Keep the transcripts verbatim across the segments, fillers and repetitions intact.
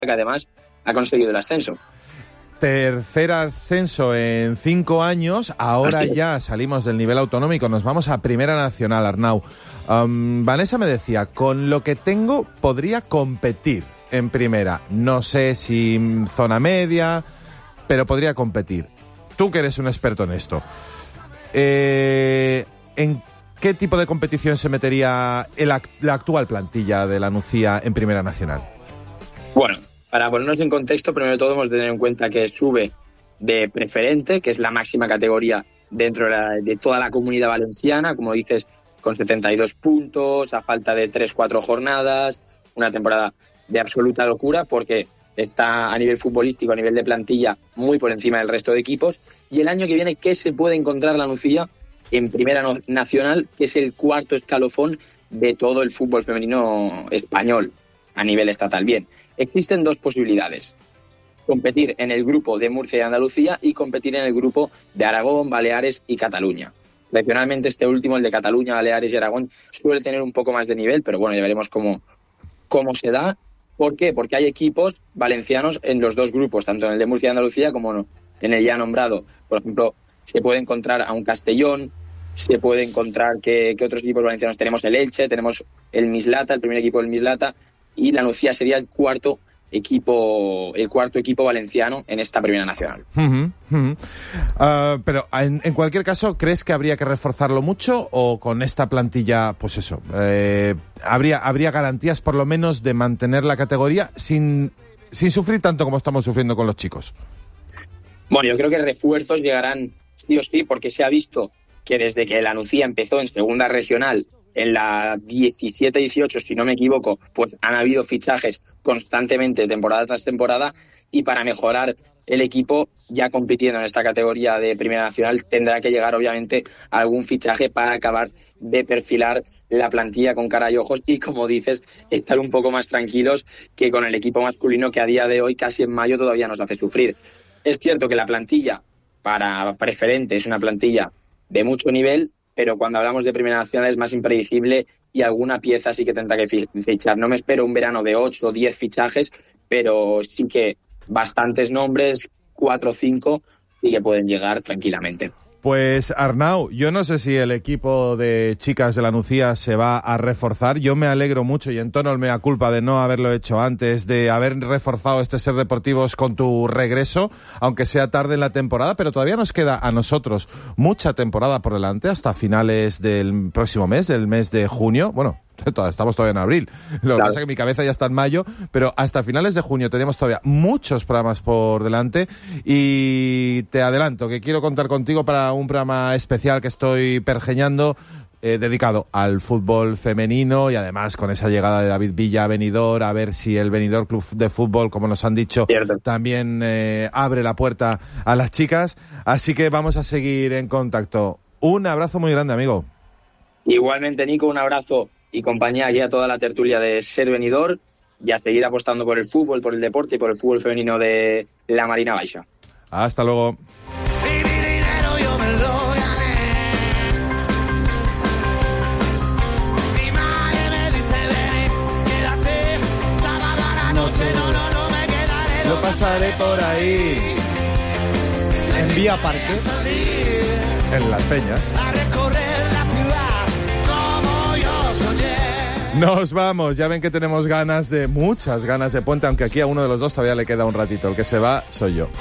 que además ha conseguido el ascenso. Tercer ascenso en cinco años, ahora ya salimos del nivel autonómico, nos vamos a Primera Nacional, Arnau. Um, Vanessa me decía, con lo que tengo podría competir en Primera. No sé si zona media, pero podría competir. Tú que eres un experto en esto, eh, ¿en qué tipo de competición se metería el, la actual plantilla de la Nucía en Primera Nacional? Bueno, para ponernos en contexto, primero de todo hemos de tener en cuenta que sube de preferente, que es la máxima categoría dentro de, la, de toda la comunidad valenciana, como dices, con setenta y dos puntos, a falta de tres cuatro jornadas, una temporada de absoluta locura, porque está a nivel futbolístico, a nivel de plantilla, muy por encima del resto de equipos. Y el año que viene, ¿qué se puede encontrar la Nucía en Primera Nacional, que es el cuarto escalafón de todo el fútbol femenino español a nivel estatal? Bien, existen dos posibilidades: competir en el grupo de Murcia y Andalucía y competir en el grupo de Aragón, Baleares y Cataluña. Tradicionalmente este último, el de Cataluña, Baleares y Aragón, suele tener un poco más de nivel, pero bueno, ya veremos cómo, cómo se da. ¿Por qué? Porque hay equipos valencianos en los dos grupos, tanto en el de Murcia y Andalucía como en el ya nombrado. Por ejemplo, se puede encontrar a un Castellón, se puede encontrar que, que otros equipos valencianos, tenemos el Elche, tenemos el Mislata, el primer equipo del Mislata, y la Nucía sería el cuarto equipo el cuarto equipo valenciano en esta Primera Nacional. Uh-huh, uh-huh. Uh, pero en, en cualquier caso, ¿crees que habría que reforzarlo mucho o con esta plantilla, pues eso, eh, habría habría garantías por lo menos de mantener la categoría sin, sin sufrir tanto como estamos sufriendo con los chicos? Bueno, yo creo que refuerzos llegarán sí o sí, porque se ha visto que desde que la Nucía empezó en segunda regional, en la diecisiete dieciocho, si no me equivoco, pues han habido fichajes constantemente, temporada tras temporada, y para mejorar el equipo, ya compitiendo en esta categoría de Primera Nacional, tendrá que llegar obviamente algún fichaje para acabar de perfilar la plantilla con cara y ojos y, como dices, estar un poco más tranquilos que con el equipo masculino, que a día de hoy, casi en mayo, todavía nos hace sufrir. Es cierto que la plantilla para preferente es una plantilla de mucho nivel, pero cuando hablamos de Primera Nacional es más impredecible y alguna pieza sí que tendrá que fichar. No me espero un verano de ocho o diez fichajes, pero sí que bastantes nombres, cuatro o cinco, y que pueden llegar tranquilamente. Pues Arnau, yo no sé si el equipo de chicas de la Nucía se va a reforzar. Yo me alegro mucho y entono el mea culpa de no haberlo hecho antes, de haber reforzado este Ser Deportivos con tu regreso, aunque sea tarde en la temporada, pero todavía nos queda a nosotros mucha temporada por delante hasta finales del próximo mes, del mes de junio. Bueno, estamos todavía en abril, lo que pasa es que mi cabeza ya está en mayo, pero hasta finales de junio tenemos todavía muchos programas por delante y te adelanto que quiero contar contigo para un programa especial que estoy pergeñando, eh, dedicado al fútbol femenino y además con esa llegada de David Villa a Benidorm, a ver si el Benidorm Club de Fútbol, como nos han dicho, Cierto. también eh, abre la puerta a las chicas, así que vamos a seguir en contacto. Un abrazo muy grande, amigo. Igualmente, Nico, un abrazo y compañía aquí a toda la tertulia de Ser Benidorm y a seguir apostando por el fútbol, por el deporte y por el fútbol femenino de la Marina Baixa. Hasta luego. Lo pasaré por ahí. En Vía Parque. En Las Peñas. Nos vamos, ya ven que tenemos ganas de, muchas ganas de puente, aunque aquí a uno de los dos todavía le queda un ratito, el que se va soy yo.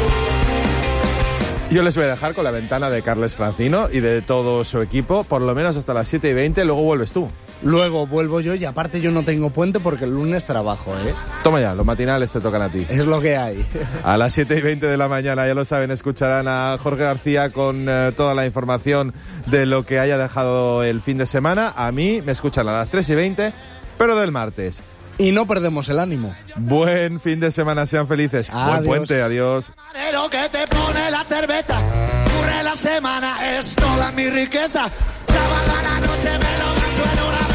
Yo les voy a dejar con la ventana de Carles Francino y de todo su equipo, por lo menos hasta las siete y veinte, luego vuelves tú. Luego vuelvo yo y aparte yo no tengo puente porque el lunes trabajo, ¿eh? Toma ya, los matinales te tocan a ti. Es lo que hay. A las siete y veinte de la mañana, ya lo saben, escucharán a Jorge García con eh, toda la información de lo que haya dejado el fin de semana. A mí me escuchan a las tres y veinte, pero del martes. Y no perdemos el ánimo. Buen fin de semana, sean felices. Adiós. Buen puente, adiós. Que te pone la cerveza, corre la semana, es toda mi riqueza. Sábado a la noche me lo gasto en una